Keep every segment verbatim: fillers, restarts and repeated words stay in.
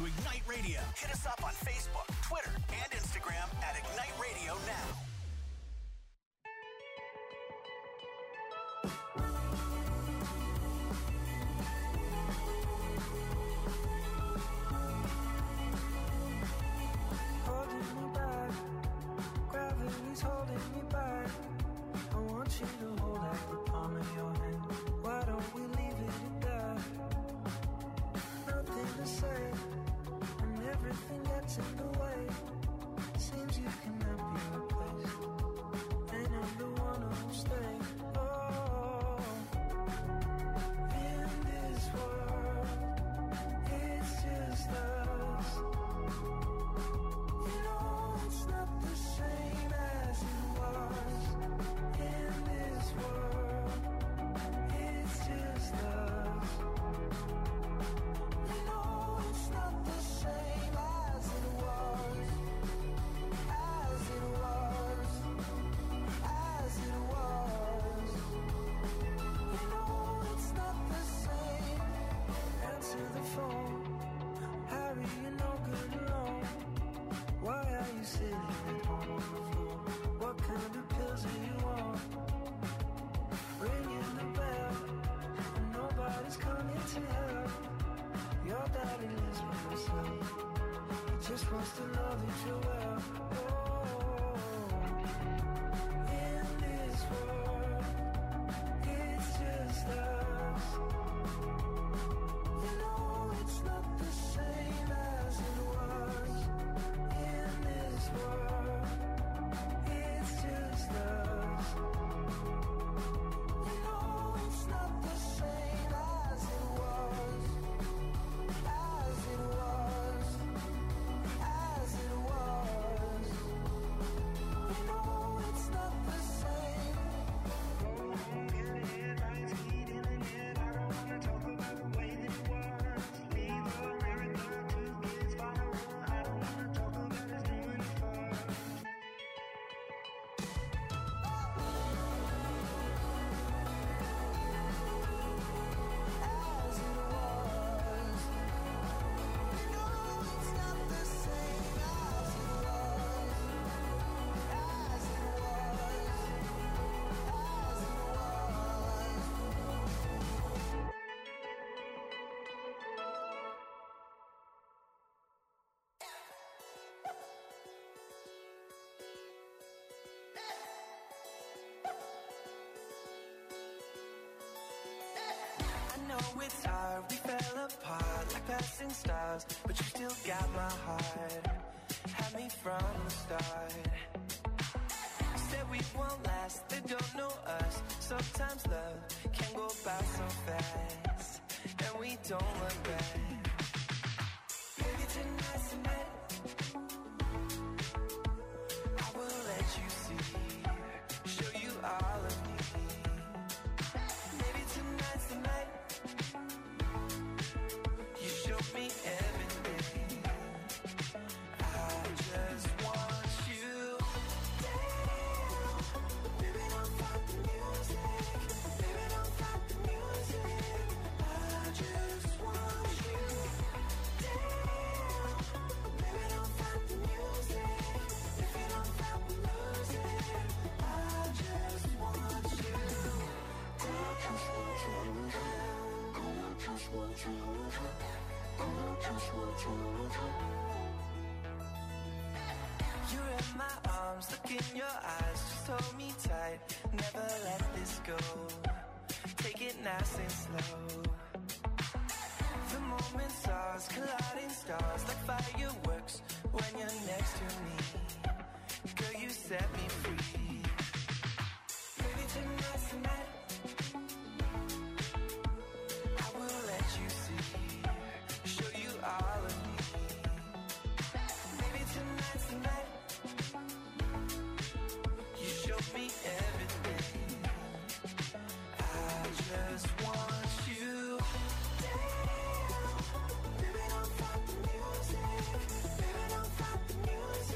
to Ignite Radio. Hit us up on Facebook, Twitter, and Instagram at Ignite Radio Now. Holding me back, gravity's holding me back. I want you to hold out the palm of your hand. Why don't we leave it at that? Nothing to say, and everything gets in the way. Seems you cannot be replaced, and I'm the one who'll stay. Oh, in this world, it's just us. You know it's not the same as it was. In this world, it's just us. You know it's not the same as it was, as it was, as it was. You know it's not the same. Answer the phone, Harry, you're no good alone. Why are you sitting at home on the floor? What kind of pills are you on? Ringing the bell, and nobody's coming to help. Your daddy lives by himself. He just wants to know that you're well. Oh, in this world, it's just us. You know it's not the same as it was. In this world, it's just us. You know it's not the same as it was, as it was, as it was. You know it's not the same. Go home, get a headlines, heat in the head. I don't wanna talk about the way that it was. Leave America, two kids, follow her. I don't wanna talk about us doing it first. As it was. You know it's not the same as it was, as it was, as it was. I know it's hard, we fell apart like passing stars, but you still got my heart, had me from the start. Said we won't last, they don't know us. Sometimes love can go by so fast, and we don't look back. Maybe tonight's the night I will let you see, show you all of me. Maybe tonight's the night you show me everything. I just want you. Damn, baby, don't fight the music. Baby, don't fight the music. I just want you. Damn, baby, don't fight the music. If you don't fight, we lose it. I just want you. I just want you. I just want you. I just want you. You're in my arms, look in your eyes, just hold me tight, never let this go, take it nice and slow. The moment's ours, colliding stars like fireworks when you're next to me. Girl, you set me free. Maybe tonight's the night I will let you see, show you all of me. Maybe tonight's the night you show me everything. I just want you. Damn, baby, don't fight the music. Baby, don't fight the music.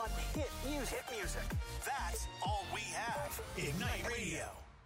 on hit music. Hit music. That's all we have. Ignite Radio.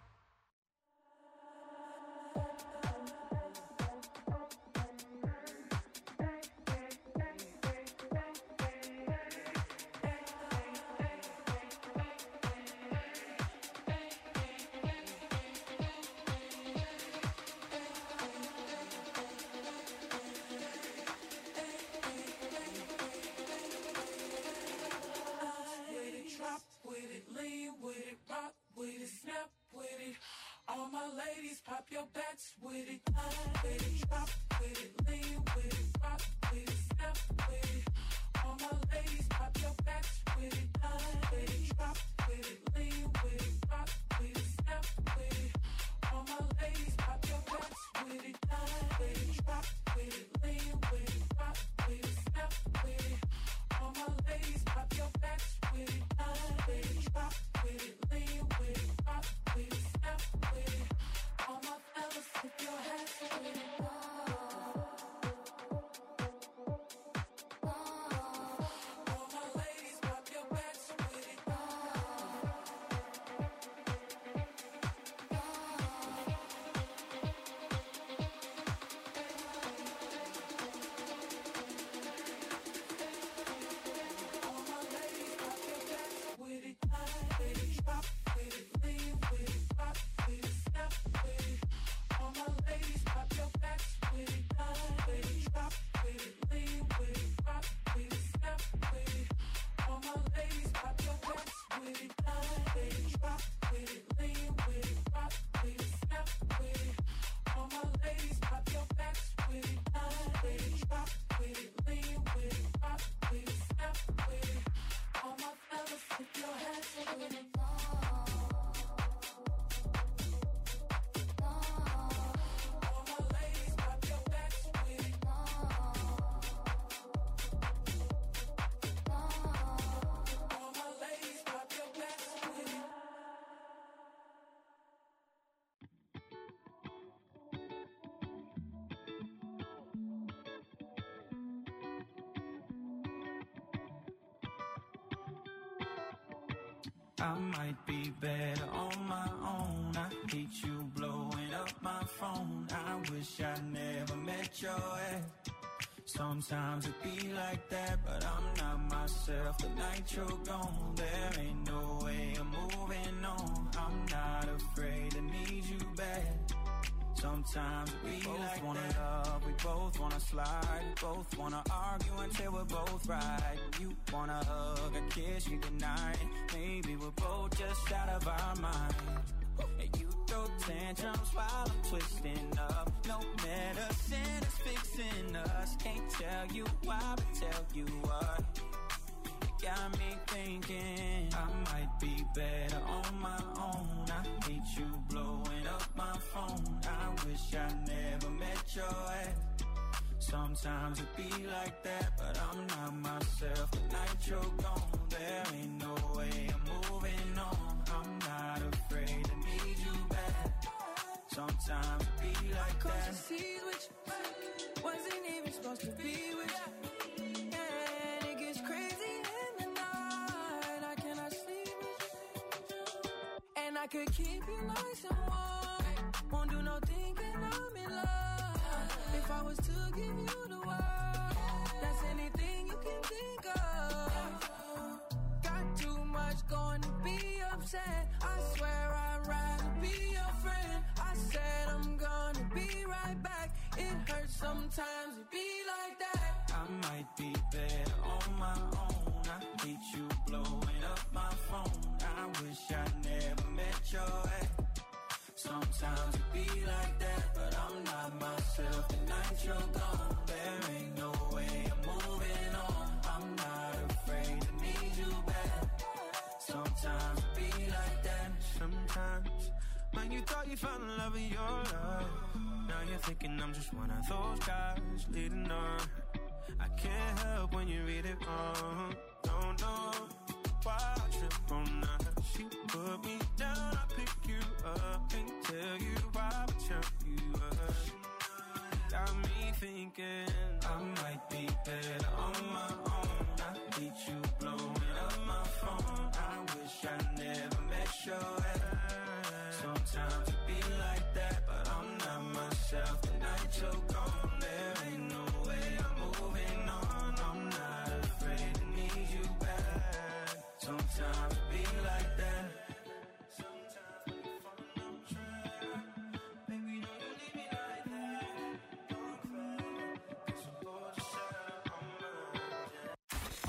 Pop your backs with it, with it, drop with it, lean with it, rock with it, snap with it. All my ladies, pop your backs with it, with it, drop with it, lean with it, rock with it, snap with it. All my ladies, pop your backs with it, with it, drop with it, lean with it, rock with it, snap with it. All my ladies, pop your backs with it, with it, drop with it, lean with it, rock with it, snap with it. All my fellas, put your hands with it. All my ladies, pop your backs with it. All my ladies, pop your backs with it. With it, drop with it, lean with it, rock with it, snap with it. All my ladies, pop your backs with it. With it, drop with it, lean with it, rock with it, snap with it. All my ladies, pop your backs with it. With it, drop with it, lean with it, rock with it, snap with it. All my ladies, pop your backs with it. With it, drop with it, lean with it, rock with it, snap with it. All my fellas, put your hands with it. All my ladies, pop your backs with it. All my ladies, pop your backs with it. I might be better on my own. I hate you blowing up my phone. I wish I never met your ex. Sometimes it be like that, but I'm not myself. The night you're gone, there ain't no way I'm moving on. I'm not afraid to need you back. Sometimes we both like wanna that. Love, we both wanna slide, we both wanna argue until we're both right. You wanna hug and kiss me tonight. Maybe we're both just out of our mind. And you throw tantrums while I'm twisting up. No medicine is fixing us. Can't tell you why, but tell you what. You got me thinking I might be better on my own. I hate you blowing up my phone. I wish I never met your ex. Sometimes it be like that, but I'm not myself. The night you're gone, there ain't no way I'm moving on. I'm not afraid to need you back. Sometimes it be like Cause that. you see what you wasn't even supposed to be with you. And it gets crazy in the night. I cannot sleep with you. And I could keep you nice and warm. Won't do no thinking I'm in love. If I was to give you the world, that's anything you can think of. Got too much going to be upset. I swear I'd rather be your friend. I said I'm gonna be right back. It hurts sometimes to be like that. I might be better on my own. I hate you blowing up my phone. I wish I never met your ex. Sometimes it be like that, but I'm not myself. The night you're gone, there ain't no way I'm moving on. I'm not afraid to need you back. Sometimes it be like that. Sometimes when you thought you found the love of your life, now you're thinking I'm just one of those guys leading on. I can't help when you read it wrong. Don't know why I trip on that. She put me down, I pick you up. Can't tell you why, but tell you up. Got me thinking I might be better on my own. I hate you blowing up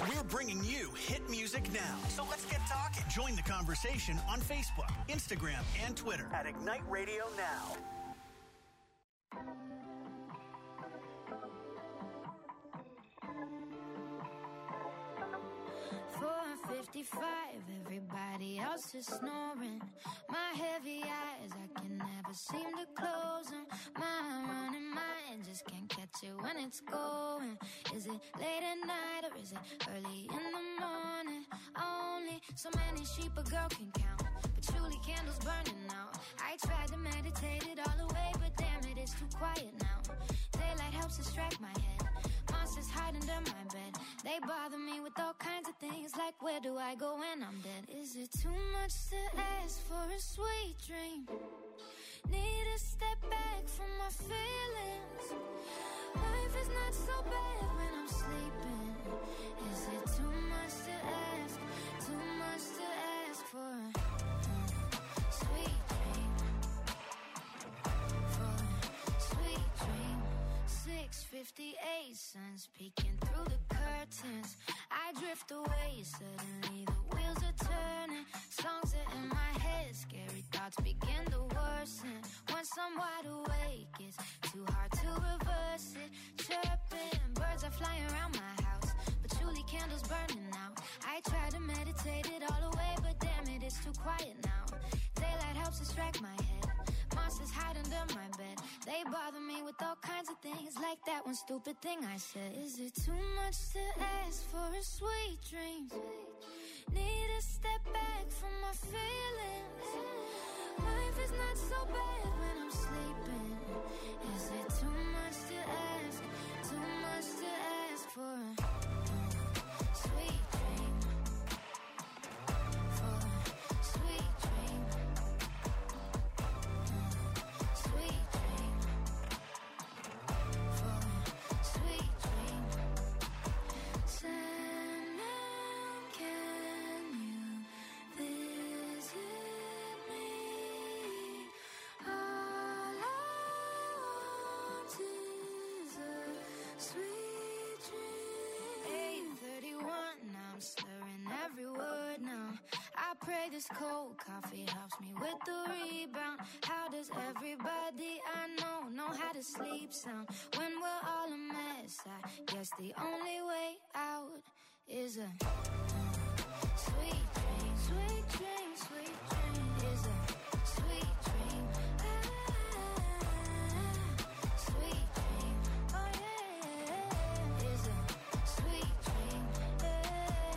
We're bringing you hit music now. So let's get talking. Join the conversation on Facebook, Instagram, and Twitter at Ignite Radio Now. four fifty-five, everybody else is snoring. My heavy eyes, I can never seem to close them. My running mind just can't catch it when it's going. Is it late at night or is it early in the morning? Only so many sheep a girl can count, but truly candles burning out. I tried to meditate it all away, but damn it, it's too quiet now. Daylight helps distract my head. Monsters hide under my bed. They bother me with all kinds of things, like where do I go when I'm dead? Is it too much to ask for a sweet dream? Need to step back from my feelings. Life is not so bad when I'm sleeping. Is it too much to ask? Too much to ask for a uh, sweet dream? For a sweet dream. six fifty-eight, sun's peeking through the curtains. I drift away, suddenly the wheels are turning. Songs are in my head, scary thoughts begin to worsen. Once I'm wide awake, it's too hard to reverse it. Chirping, birds are flying around my house, but truly candles burning out. I try to meditate it all away, but damn it, it's too quiet now. Daylight helps distract my head. Monsters hide under my bed. They bother me with all kinds of things, like that one stupid thing I said. Is it too much to ask for a sweet dream? Need to step back from my feelings. Life is not so bad when I'm sleeping. Is it too much to ask? Too much to ask for a uh, sweet dream? For a sweet dream. Sweet dream. For a sweet dream. Sandman, can you visit me? All I want is a sweet dream. eight thirty-one, I'm slurring every word now. I pray this cold coffee helps me with the rebound. How does everybody I know know how to sleep sound when we're all a mess? I guess the only way out is a uh, sweet dream, sweet dream, sweet dream. Is a sweet dream, ah, sweet dream. Oh yeah, is a sweet dream, yeah.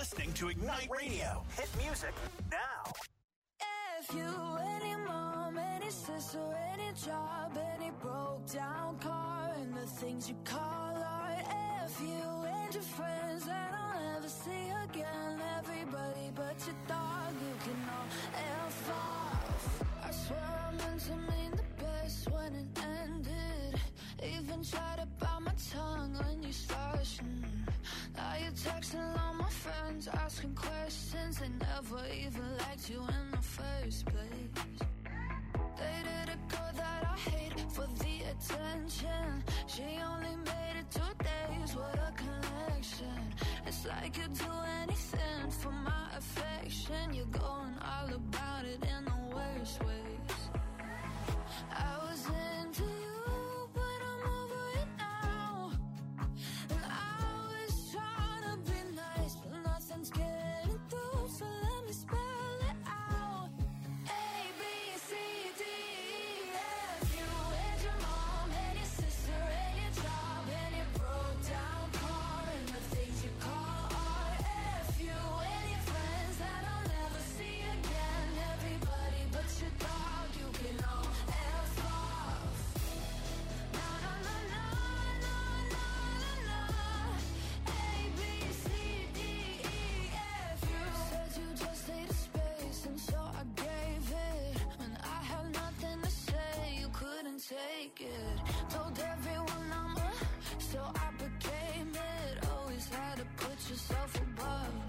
listening to Ignite Radio. Hit music now. If you, any mom, any sister, any job, any broke down car, and the things you call art. If you and your friends that I'll never see again, everybody but your dog, you can all F off. I swear I meant to mean the best when it ended. Even tried to bite my tongue when you started. Mm. Now you're texting all my friends, asking questions. They never even liked you in the first place. Dated a girl that I hate for the attention. She only made it two days, what a connection. It's like you'd do anything for my affection. You're going all about it in the worst ways. I was into you, but I'm over it now. And I was trying to be nice, but nothing's getting through, so let me spell it out. A, B, C, D, E, F. You and your mom and your sister and your job and your broke down car and the things you call art. F. You and your friends that I'll never see again. Everybody but your dog, you can all F off. No, no, no, no, no, no, no, no. A, B, C, D, E, F. You said you just needed space, and so I gave it. When I had nothing to say, you couldn't take it. Told everyone I'm a, so I became it. Always had to put yourself above me.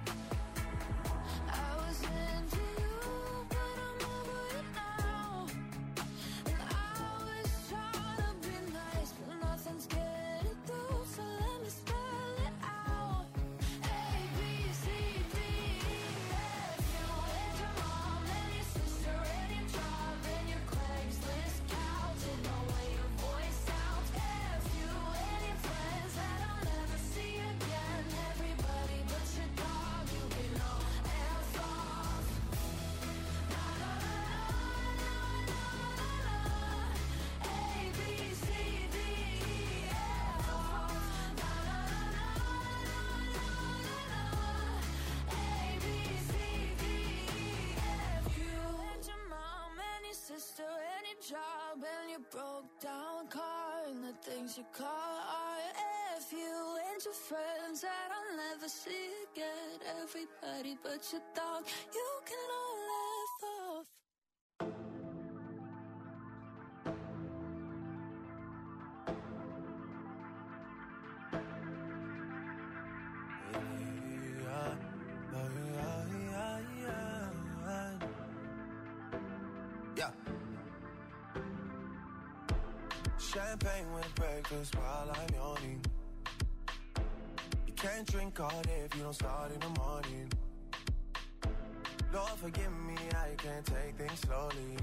I was into you, but I'm over it now. And I was trying to be nice, but nothing's getting through, so let me spell it out. A, B, C, D, E, F. You and your mom and your sister and your job and your Craigslist couch and the way your voice sounds. F. You and your friends that I'll never see again. Everybody but your dog, you can all F off. No, no, no, no, no, no, no. A, B, C, D, E, F off. No, no, no, no, no, no, no. A, B, C, D, E, F. You and your mom and your sister and your job and your broke down car and the things you call art. F. You and your friends that I'll never see again. Everybody but your dog, you can all laugh off. Yeah. Champagne with breakfast while I'm yawning. You can't drink all day if you don't start in the morning. Lord forgive me, I can't take things slowly.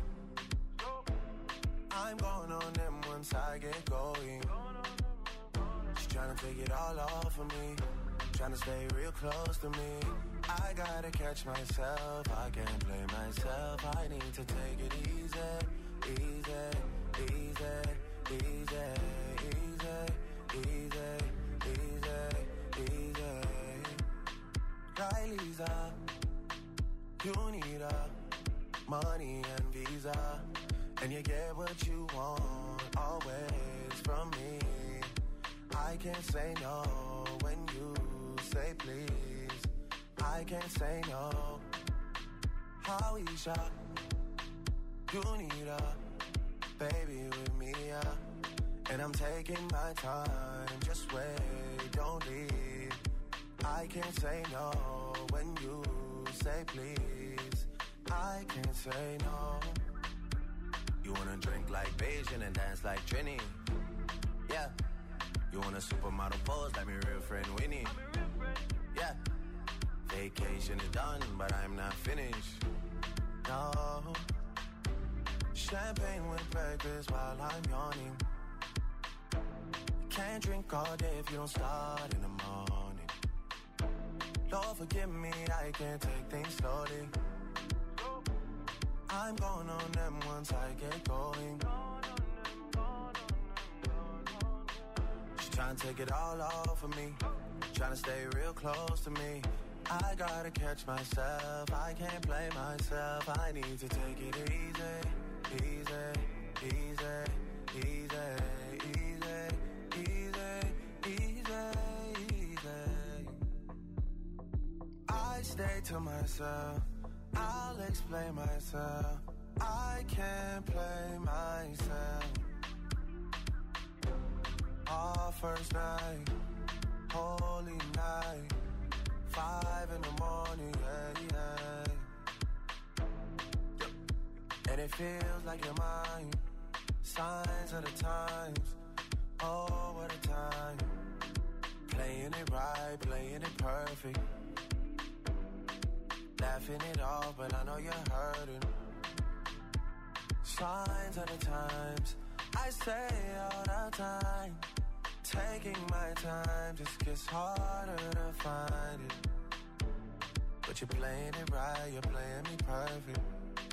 I'm going on them once I get going. She's trying to take it all off of me, trying to stay real close to me. I gotta catch myself, I can't blame myself. I need to take it easy, easy, easy, easy, easy, easy, easy, easy. Kylie's up, you need a money and visa, and you get what you want always from me. I can't say no when you say please. I can't say no. Howeisha, you need a baby with me, yeah. And I'm taking my time, just wait, don't leave. I can't say no when you say please. I can't say no. You wanna drink like Beijing and dance like Trini, yeah. You want a supermodel pose like my real friend Winnie, yeah. Vacation is done, but I'm not finished, no. Champagne with breakfast while I'm yawning. You can't drink all day if you don't start in the morning. Lord forgive me, I can't take things slowly. I'm going on them once I get going. She's trying to take it all off of me, trying to stay real close to me. I gotta catch myself, I can't play myself. I need to take it easy, easy, easy, easy, easy, easy, easy, easy. I stay to myself, I'll explain myself. I can't play myself. Our first night, holy night, five in the morning, yeah, yeah. And it feels like you're mine. Signs of the times, oh, what a time. Playing it right, playing it perfect. Laughing it off, but I know you're hurting. Signs of the times, I say all the time. Taking my time just gets harder to find it. But you're playing it right, you're playing me perfect.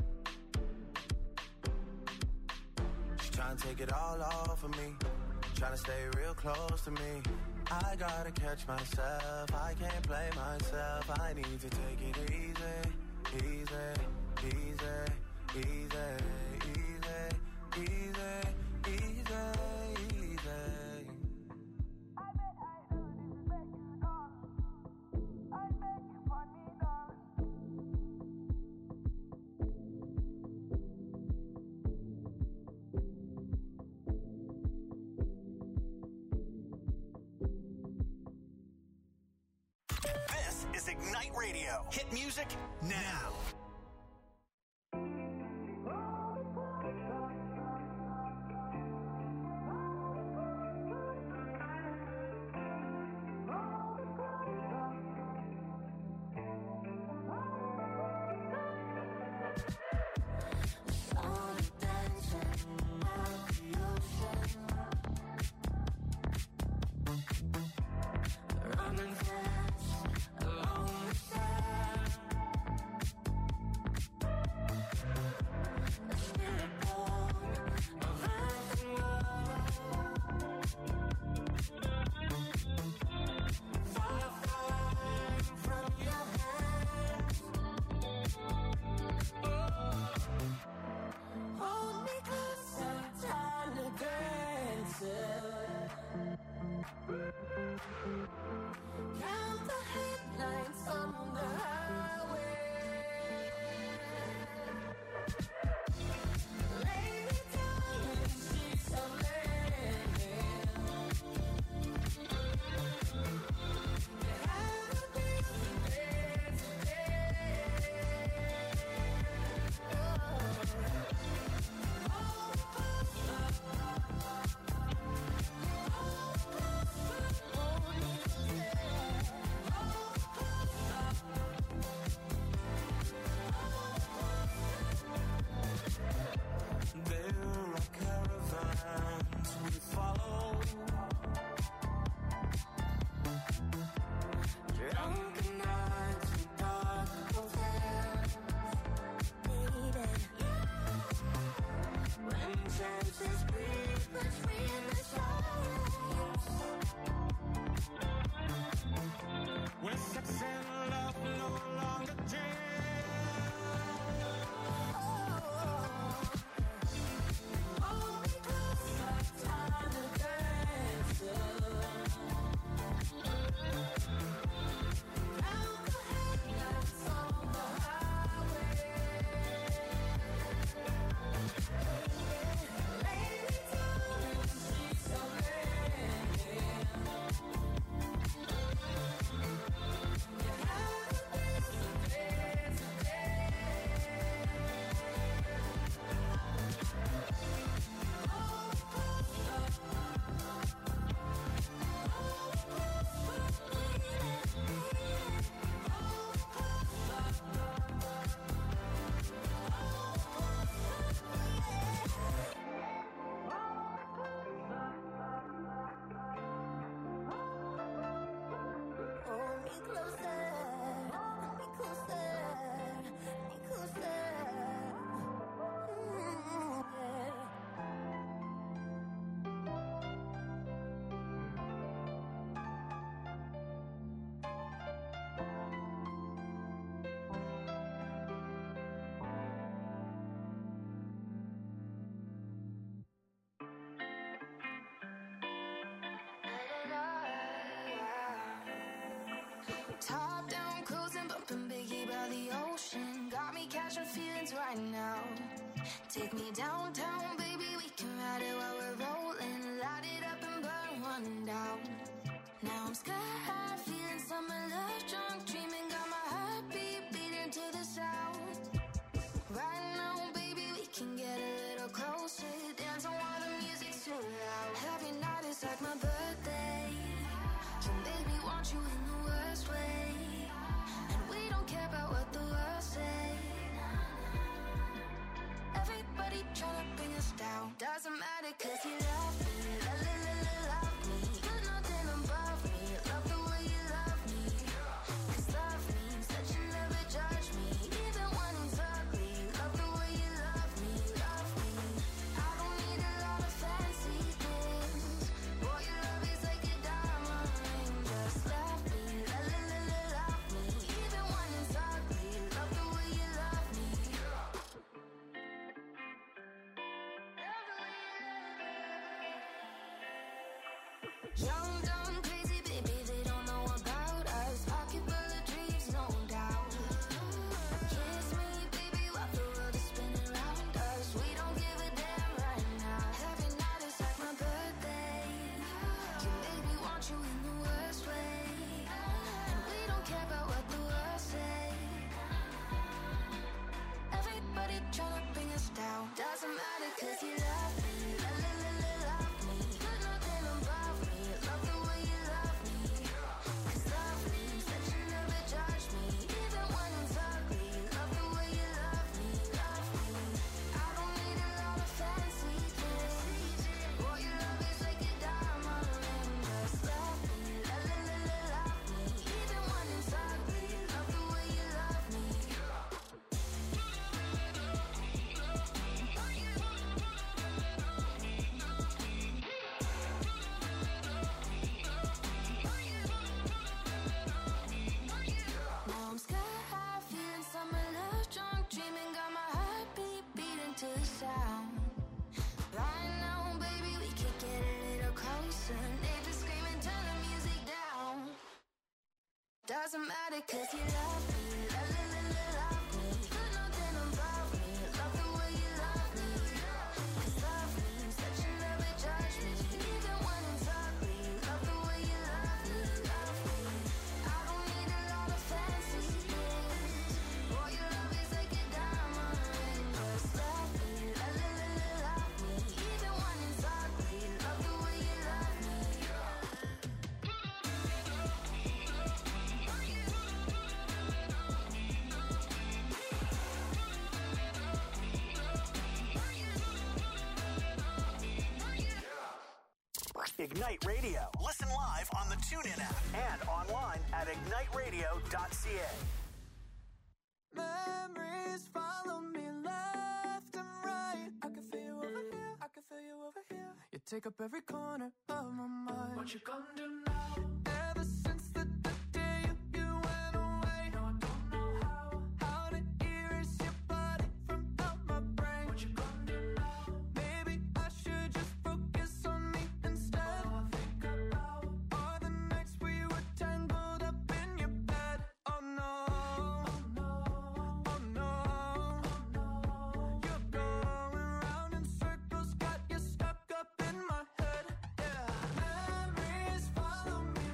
She's trying to take it all off of me, trying to stay real close to me. I gotta catch myself, I can't play myself. I need to take it easy, easy, easy, easy, easy, easy, easy, easy. This is Ignite Radio. Hit music now. Top down, cruising, bumping Biggie by the ocean. Got me catching feelings right now. Take me downtown, baby, we can ride it while we're rolling. Light it up and burn one down. Now I'm sky high, feeling summer love, drunk, dreaming, got my heartbeat beating to the sound. Right now, baby, we can get a little closer. Dancing while the music's too loud. Every night is like my birthday. You make me want you in the worst way. And we don't care about what the world say. Everybody tryna bring us down. Doesn't matter cause you love me. La la la la love me. You're nothing above me. Love the way you love me. Cause love means that you never judge me. Even when it's ugly. Love the way you love me. Love me. I don't need a lot of fancy things. Boy, your love is like a diamond ring. Just love me. La la la la love me. Even when it's ugly. Love the way you love me. Young, dumb, crazy, baby, they don't know about us. Pocket full of dreams, no doubt. Kiss me, baby, while the world is spinning around us. We don't give a damn right now. Every night is like my birthday. You made me want you in the worst way. And we don't care about what the world say. Everybody tryna bring us down. Doesn't matter cause you love me. La la la la love me. You're nothing above me. Love the way you love me. Cause love means that you never judge me. Even when it's ugly. Love the way you love me. Love me. I don't need a lot of fancy things. Boy, your love is like a diamond ring. Just love me. La la la la love me. Even when it's ugly. Love the way you love me. Now I'm sky high, feeling summer love, drunk, dreaming, got my heartbeat beating to the sound. Right now, baby, we could get a little closer. Neighbors screaming, turn the music down. Doesn't matter cause you love me. La la la la love me. You're nothing above me. Love the way you love me. Cause love means that you never judge me. Even when it's ugly. Love the way you love me. Love me. I don't need a lot of fancy things. Boy, your love is like a diamond ring. Just love me. La la la la love me. Even when it's ugly. Love the way you love me. Ignite Radio. Listen live on the TuneIn app and online at ignite radio dot c a. Memories follow me left and right. I can feel you over here, I can feel you over here. You take up every corner of my mind. What you gonna do now? Ever since the, the day you, you went away, no, I don't know how, how to erase your body from out my brain. What you gonna do now? Maybe I should just focus on me instead. All I think about are the nights we were tangled up in your bed. Oh no, oh no, oh no, oh no. You're going round in circles, got you stuck up in my head. Yeah, memories follow me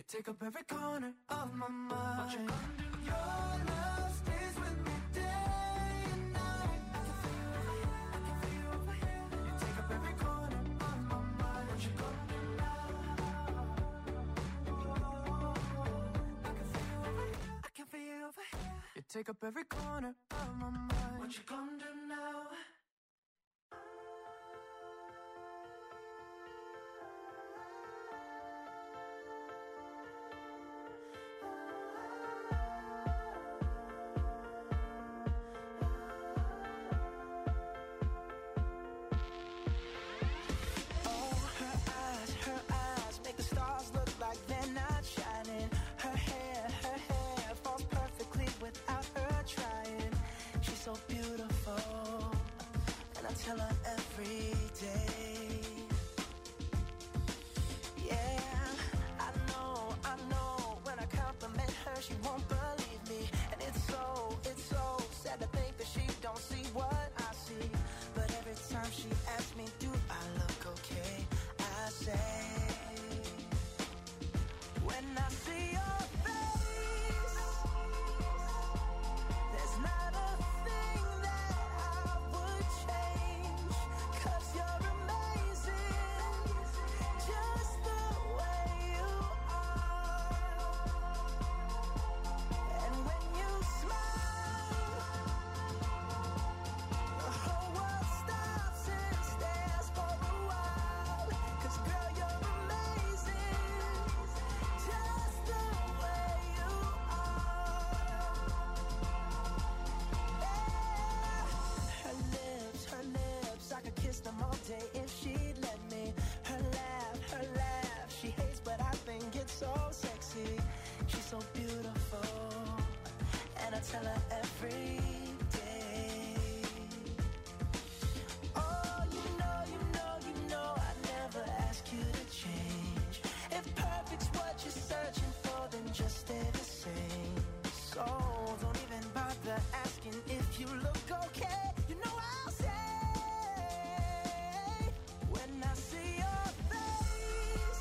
take up every corner of my mind. What you gonna do? Your love stays with me day and night. I can feel you over here, I can feel you over here. You take up every corner of my mind. What you gonna do now? I can feel you over here, I can feel you over here. You take up every corner of my mind. What you gonna do now? So beautiful, and I tell her every day. Yeah, I know, I know. When I compliment her, she won't believe me, and it's so, it's so sad to think that she don't see what I see. But every time she asks me, do I look okay? I say, when I see your face, there's not a them all day if she'd let me. Her laugh, her laugh, she hates but I think it's so sexy. She's so beautiful, and I tell her every day. Oh, you know, you know, you know I never ask you to change. If perfect's what you're searching for, then just stay the same. So don't even bother asking if you look okay. You know I'll say, when I see your face,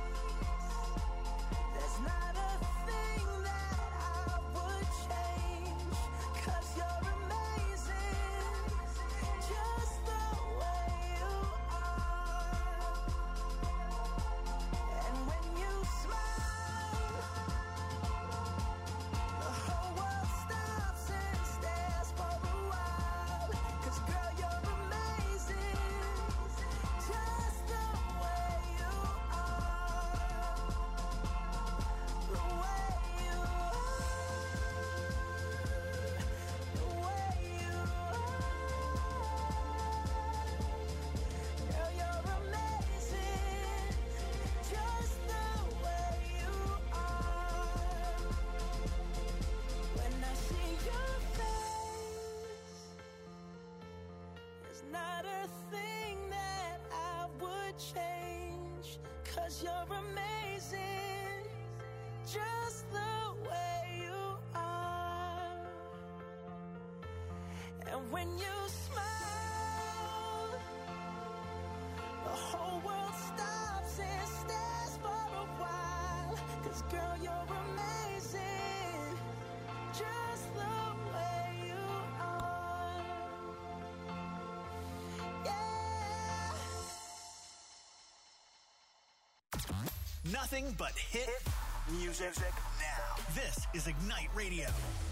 there's not a thing that I would change. 'Cause you're amazing, just the way you are. And when you smile, the whole world stops and stares for a while. 'Cause girl, you're amazing, just the way you are, the way you are, the way you are. Girl, you're amazing, just the way you are. When I see your face, there's not a thing that I would change. 'Cause you're amazing, just the way you are. And when you smile, the whole world stops and stares for a while. 'Cause girl, you're amazing, just the way you are. Yeah. Nothing but hit music now. This is Ignite Radio.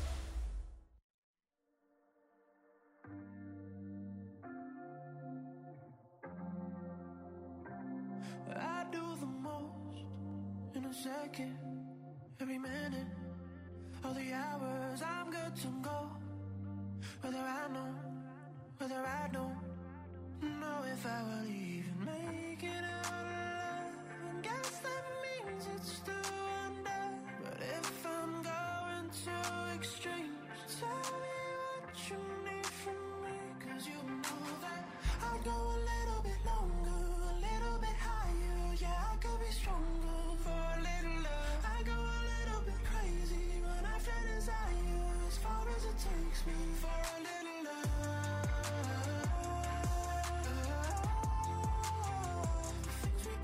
I do the most in a second, every minute, all the hours I'm good to go. Whether I know, whether I don't know if I will even make it out alive. And guess that means it's do or die. But if I'm going too extreme, tell me what you need from me. 'Cause you know that I'd go a little bit longer, a little bit higher. Yeah, I could be stronger for a little love. I go a little bit crazy when I feel desire, as far as it takes me for a little love. Things we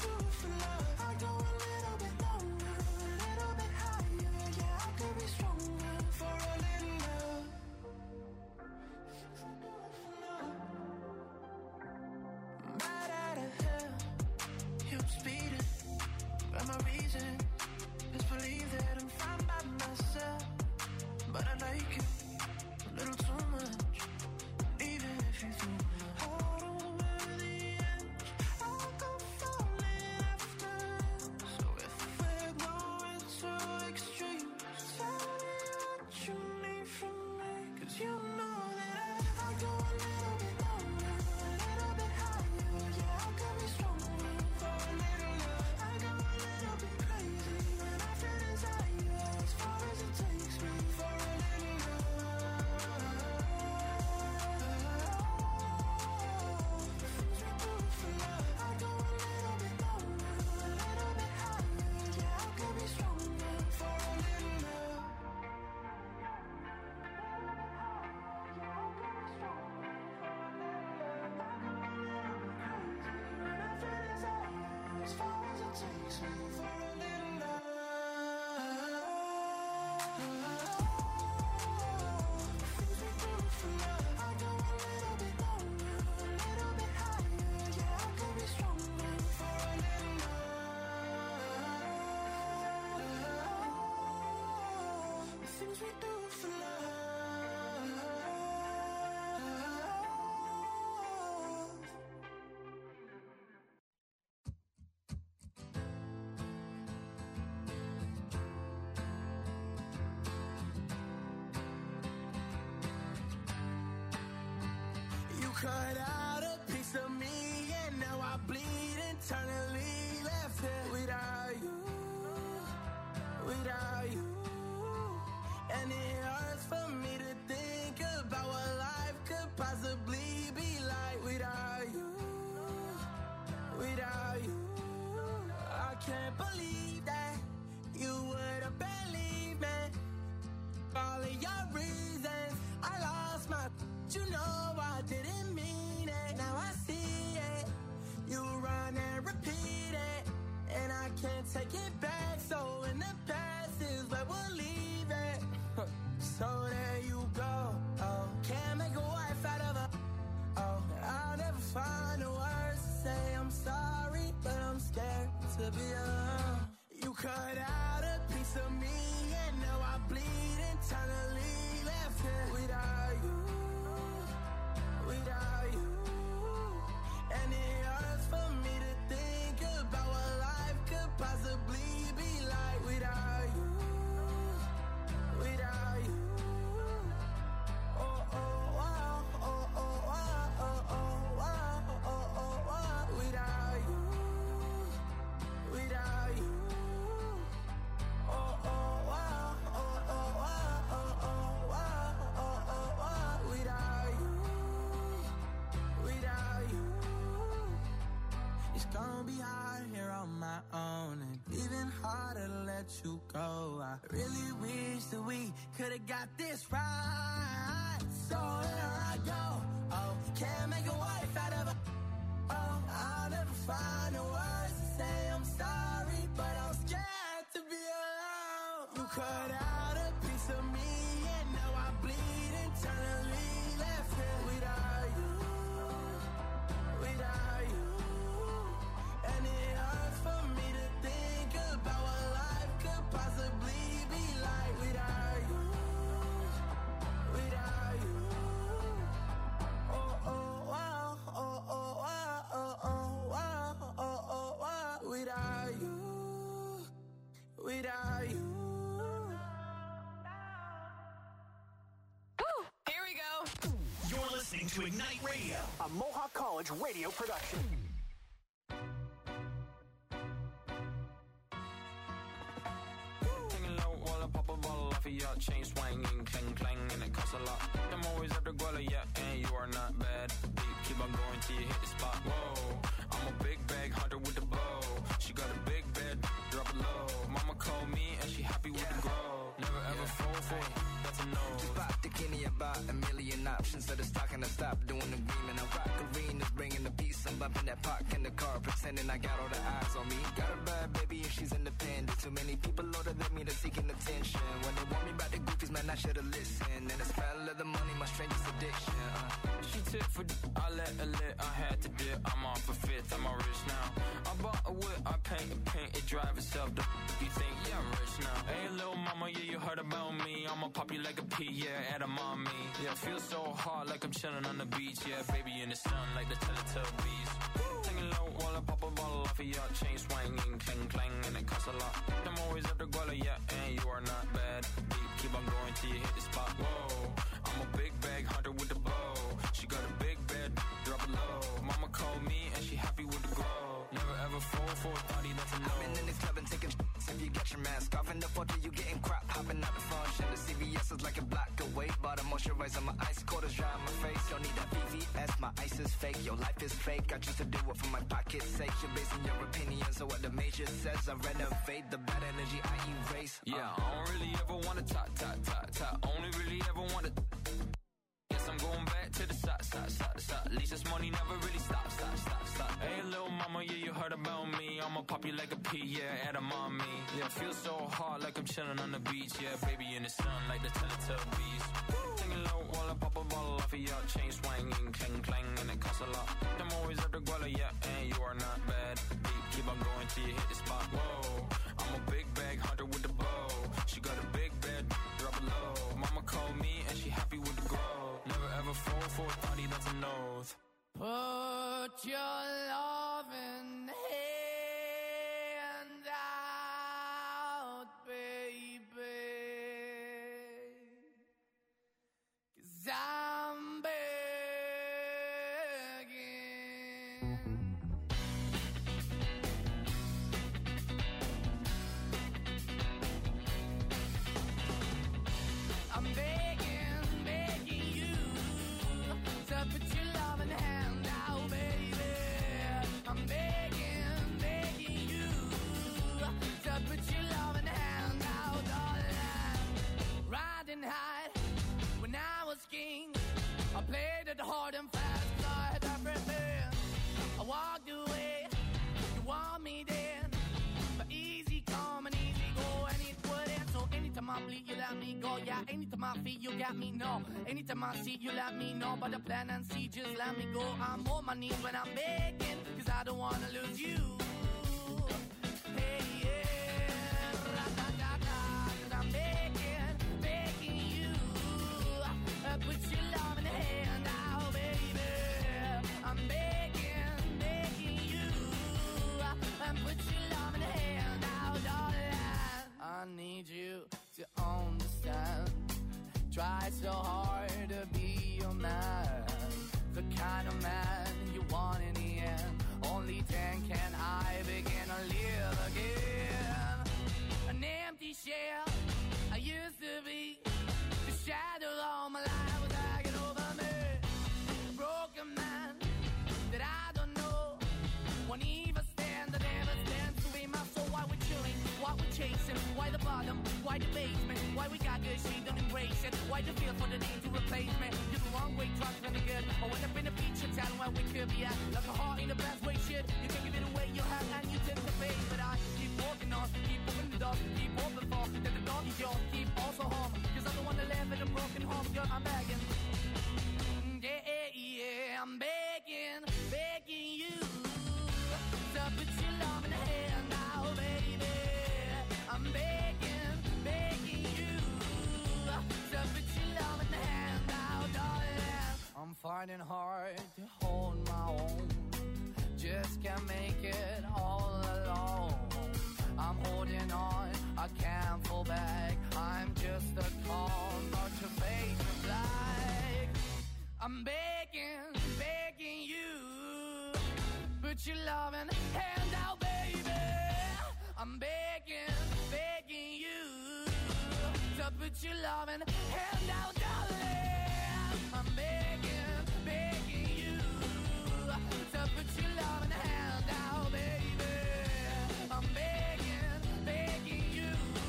things we do for love. You cut out a piece of me, and now I bleed internally. Left here without you, without you. And it hurts for me to think about what life could possibly be like without you, without you. I can't believe that you would have believed me. All of your reasons, I lost my, you know I didn't mean it. Now I see it, you run and repeat it, and I can't take it back. So in the past is where we'll leave it. So there you go. Oh, can't make a wife out of a. Oh, I'll never find the words to say I'm sorry, but I'm scared to be alone. You cut out a piece of me, and now I bleed internally. Left here without you, without you. And it hurts for me to think about what life could possibly be like without you, without you. Oh, oh, wow, oh, oh, wow, oh, oh, wow, oh, oh, wow. Without you, without you. Oh, oh, wow, oh, oh, wow, oh, oh, wow, oh, oh, wow. Without you, without you. It's gonna be hard here on my own, and even harder to let you go. I really wish that we could've got this right. So here I go. Oh, can't make a wife out of a. Oh, I'll never find the words to say I'm sorry, but I'm scared to be alone. You cut out a piece of me, and now I bleed internally. Left here without you, without you. And it hurts for me to think about what life could possibly be like without you, without you. Oh, oh, wow, oh, oh, wow, oh, oh, wow, oh, oh, wow. Without you, without you. Here we go. You're listening to Ignite Radio, a Mohawk College radio production. Taking low while I pop a bottle off of your chain swinging, clang clang, and it costs a lot. I'm always after Guala, yeah, and you are not bad. Deep, keep on going till you hit the spot. Whoa, I'm a big bag hunter with the bow. She got a big bed, drop it low. Mama called me and she happy with the grow. Never ever fall for it, that's a no. Just bought the Kenny about a million options. Instead of stocking, I stopped doing the green. And I rock arenas, bringing the peace. I'm bumping that park in the car, pretending I got all the eyes on me. Got a bad baby and she's independent. Too many people older than me that's seeking attention. When they want me about the goofies, man, I should've listened. And the smell of the money, my strangest addiction. Uh. She tip for d- I let her lit, I had to dip. I'm off for fifth, I'm all rich now. I bought a whip, I paint a paint, it drive itself. The f- you think, yeah, I'm rich now. Hey, little mama, yeah, you heard about me. I'ma pop you like a pea, yeah, at a mommy. Yeah, feel so hard like I'm chilling on the beach. Yeah, baby in the sun like the Teletubbies. Taking low while I pop a bottle off of your chain swinging, clang clang, and it costs a lot. I'm always after Guala, yeah, and you are not bad. Deep, keep on going till you hit the spot. Whoa, I'm a big bag hunter with the bow. She got a big bed, drop it low. Mama called me and she happy with the grow. Never ever fall for a thotty, that's a no. I've been in this club and taking shots. If you get your mask off in the photo, you getting crap. Hopping out the function. The C V S is like a block away. Bought a moisturizer, my ice cold is dry on my face. Don't need that V V S, my ice is fake. Your life is fake. I choose to do it for my pocket's sake. You're basing your opinions on what the major says. I renovate the bad energy I erase. Yeah, uh. I don't really ever wanna talk, talk, talk, talk. Only really ever wanna. Guess I'm going back to the side, side, side, side. At least this money never really stops, stop, stop, stop. Hey, little mama, yeah, you heard about me. I'ma pop you like a pea, yeah, at a mommy. Yeah, feel so hard like I'm chilling on the beach. Yeah, baby in the sun like the Teletubbies. Taking low while I pop a bottle off of your chain swinging, clang clang, and it costs a lot. I'm always after Guala, yeah, and you are not bad. Deep, keep on going till you hit the spot. Whoa, I'm a big bag hunter with the bow. She got a big bed, drop it low. your loving hand out, baby, 'cause I'm begging. I'm begging, begging you to put your loving hand out, baby. I'm begging, begging you to put your loving hand out, darling. Riding high when I was king, I played it hard and fast, 'cause I had everything. I walked away, you want me then, but easy come and easy go, and it wouldn't. So anytime I bleed, you let me go. Yeah, anytime I feel, you got me, no. Anytime I see, you let me know. But the plan and see, just let me go. I'm on my knees when I'm begging, 'cause I don't wanna lose you. Hey, yeah, ra-da-da-da, 'cause I'm begging, begging you. Uh, put your love in the hand out, baby. I'm begging, begging you. Uh, and put your love in the hand out, darling. I need you to understand. Try so hard to be your man, the kind of man you want in the end. Only then can I begin to live again. An empty shell I used to be, the shadow all my life was hanging over me. A broken man that I don't know, won't even stand, that never stands to be my soul. Why we chilling, why we chasing, why the bottom, why the basement, why we got good, she don't embrace it, why the feel for the need to replace me. You're the wrong way, trying to be good. I went up in the feature town where we could be at, like a heart in the best way, shit. You can give it away, you have, and you tend to pay. But I keep walking on, keep opening the door, keep open for, that the dog is yours, keep also home, 'cause I'm the one that live in a broken home, girl, I'm begging. Yeah, yeah, I'm begging, begging you to put your love in the hand now, baby. I'm begging, begging you to put your love in the hand now, darling. I'm fighting hard to hold my own, just can't make it all alone. I'm holding on, I can't fall back. I'm just a call, not your face is black. I'm begging, begging you, put your loving hand out, baby. I'm begging, begging you to put your loving hand out, darling. I'm begging, begging you to put your loving hand out, baby. I'm begging, begging you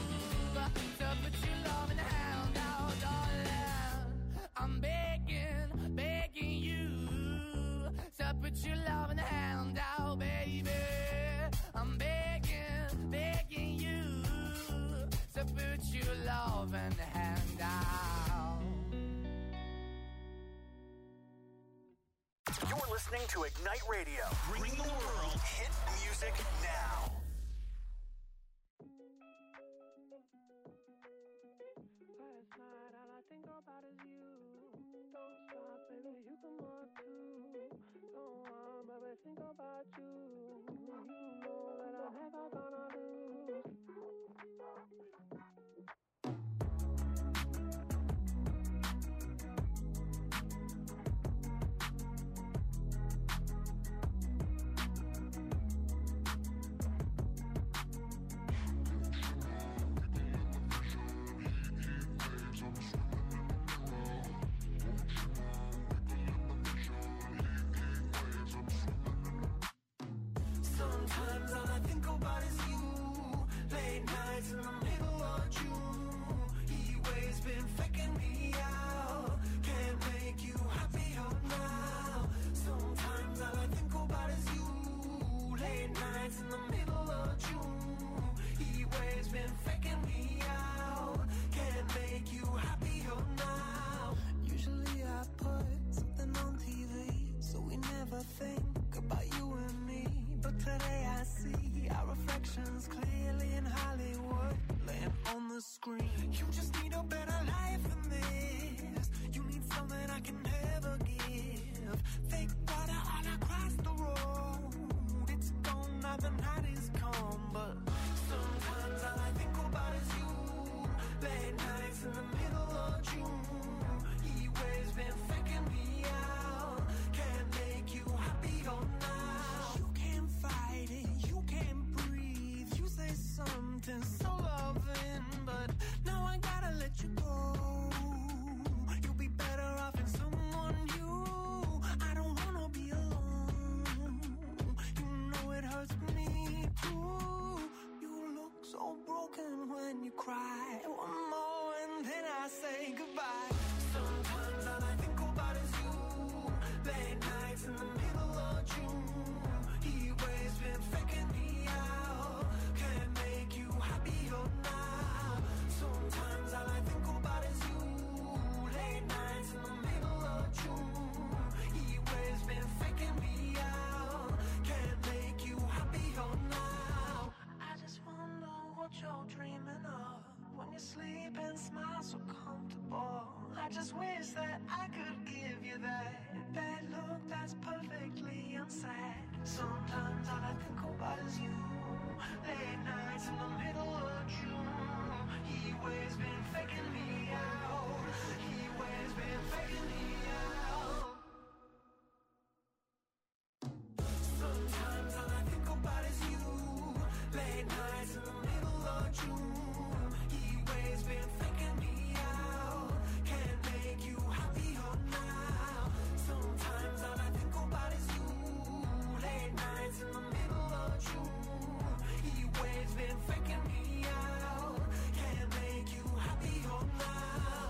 to put your loving hand out, darling. I'm begging, begging you to put your loving hand out, baby. I'm begging, begging you to put your loving hand out. You're listening to Ignite Radio, bringing the world hit music now. Last night all I think about is you. Don't stop, baby, you can walk too. Don't want, baby, think about you. You know that I'm never gonna lose. in the middle of June. He waves been faking me out. Can't make you happier now. You can't fight it, you can't breathe. You say something so loving, but now I gotta let you go. You'll be better off in someone new. I don't wanna be alone. You know it hurts me too. You look so broken when you cry. One more and then I say goodbye. Sometimes all I think about is you. Late nights in the middle of June. He always been faking me out. Can't make you happier now. Sometimes all I think about is you. Late nights in the middle of June. He always been faking me out. Can't make you happier now. I just wonder what you're dreaming of when you sleep and smile so comfortable. I just wish that I could give you that bad look that's perfectly unsaid. Sometimes all I think about is you. Late nights in the middle of June. He always been faking me out. He always been faking me out. Sometimes all I think about is you. Late nights in the middle of June. He always been faking me out. Can't make you happier now. Sometimes all I think about is you. Late nights in the middle of June. He always been faking me out. Can't make you happier now.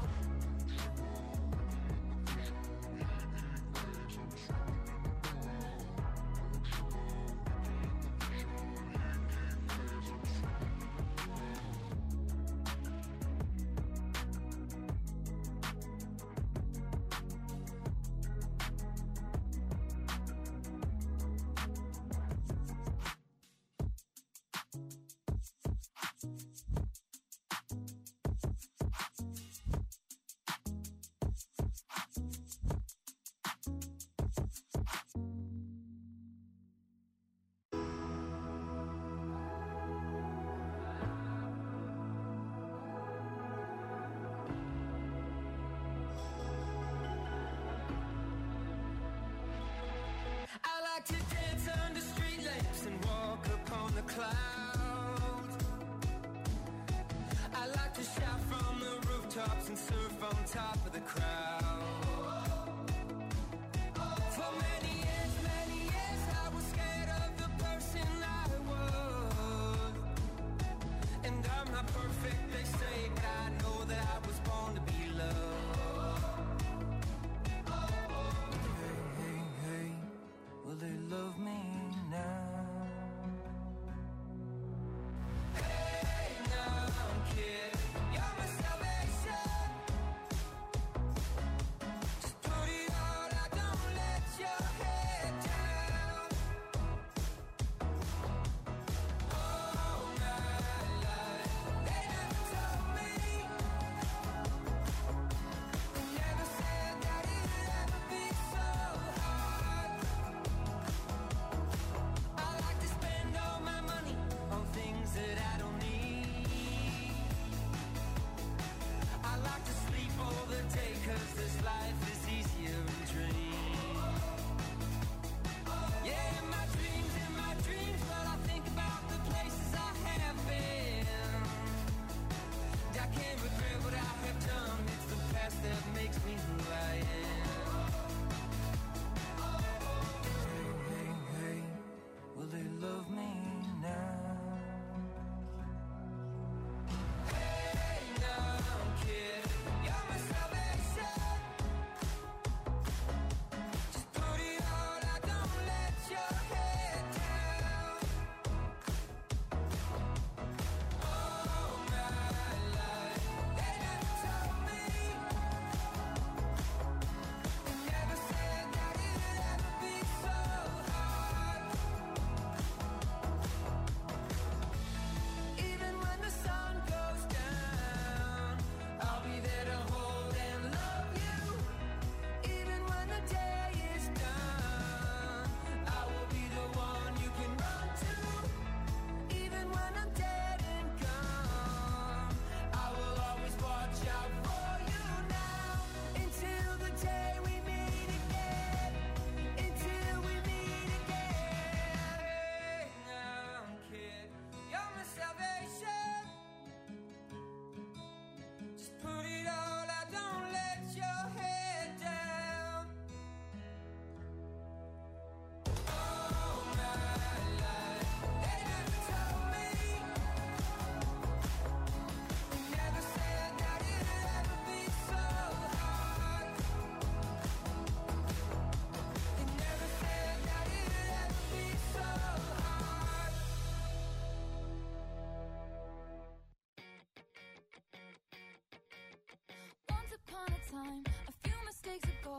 I like to dance under street lamps and walk upon the clouds. I like to shout from the rooftops and surf on top of the crowd. For many years, many years, I was scared of the person I was. And I'm not perfect, they say, but I know that I was born to be loved. Hey, hey, hey, will they love me now? Hey, now, kid, you're my salvation.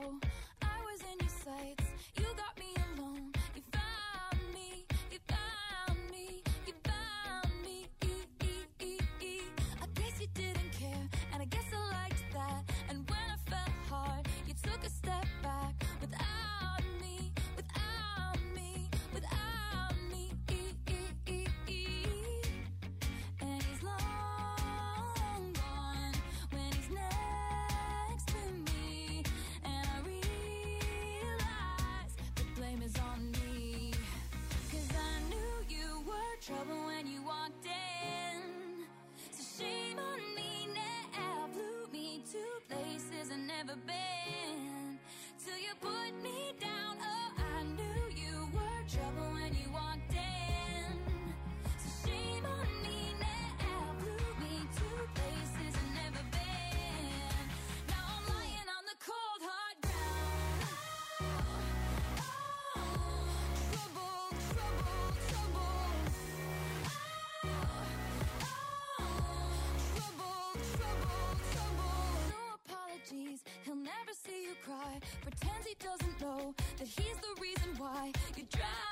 I was in your sights. You got me alone. You found me. You found me. You found me. E, e, e, e. I guess you didn't care, and I guess I liked that. And when I felt hard, you took a step back. Without me, without me, without me. E, e, e, e. And he's long gone when he's next to me. And I realize the blame is on me. 'Cause I knew you were trouble when you walked in. So shame on me now. Blew me to places I've never been. Till you put me down. Oh, I knew you were trouble when you walked in. So shame on me now. Blew me to places I've never been. Now I'm lying on the cold hard ground. Oh, trouble, trouble, trouble. Trouble, trouble, trouble. No apologies, he'll never see you cry. Pretends he doesn't know that he's the reason why you drive